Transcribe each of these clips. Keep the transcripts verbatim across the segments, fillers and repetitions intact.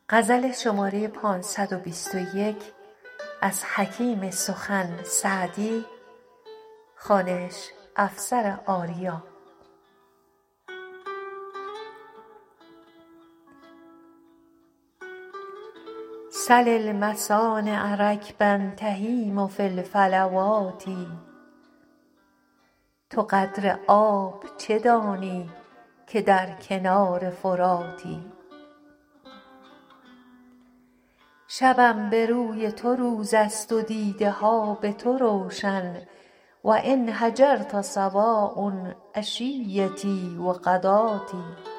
غزل شماره پانصد و بیست و یک از حکیم سخن سعدی. خوانش افسر آریا. سل المصانع رکبا تهیم فی الفلوات، تو قدر آب چه دانی که در کنار فراتی. شبم به روی تو روز است و دیده ها به تو روشن، و ان هجرت سواء عشیتی و غداتی.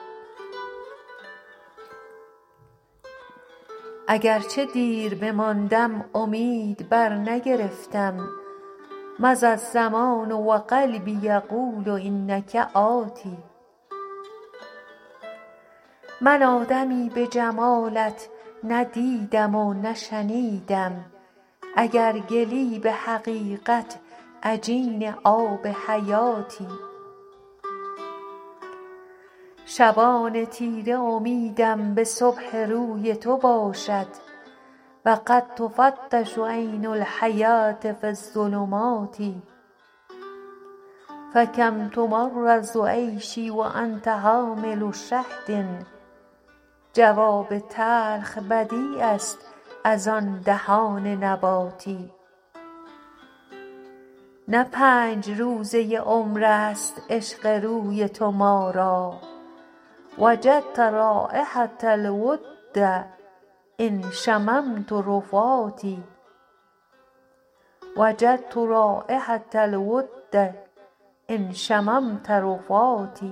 اگر چه دیر بماندم امید برنگرفتم، مضی الزمان و قلبی یقول انک آتی. من آدمی به جمالت نه دیدم و نه شنیدم، اگر گلی به حقیقت عجین آب حیاتی. شبان تیره امیدم به صبح روی تو باشد، و قد تفتش عین الحیاة فی الظلمات. فکم تمرض عیشی و انت حامل شهد، جواب تلخ بدیع است از آن دهان نباتی. نه پنج روزه عمر است عشق روی تو ما را، وجدت رایحة الود ان شممت رفاتی. وجدت رایحة الود ان شممت رفاتی.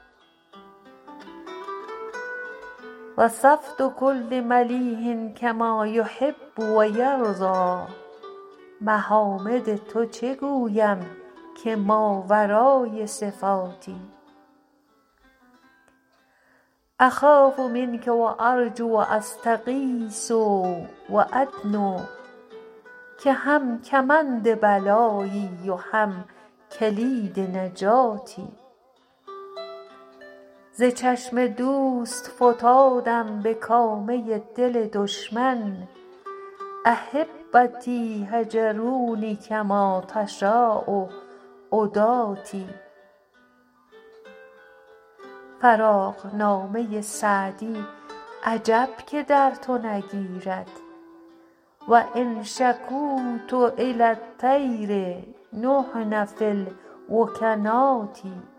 وصفت کل ملیح کما یحب و یرضی، محامد تو چه گویم که ماورای صفاتی. اخاف منک و ارجو و استغیث و ادنو، که هم کمند بلایی و هم کلید نجاتی. ز چشم دوست فتادم به کامه دل دشمن، احبتی هجرونی کما تشاء عداتی. فراقنامه سعدی عجب که در تو نگیرد، و ان شکوت الی الطیر نحن فی الوکنات.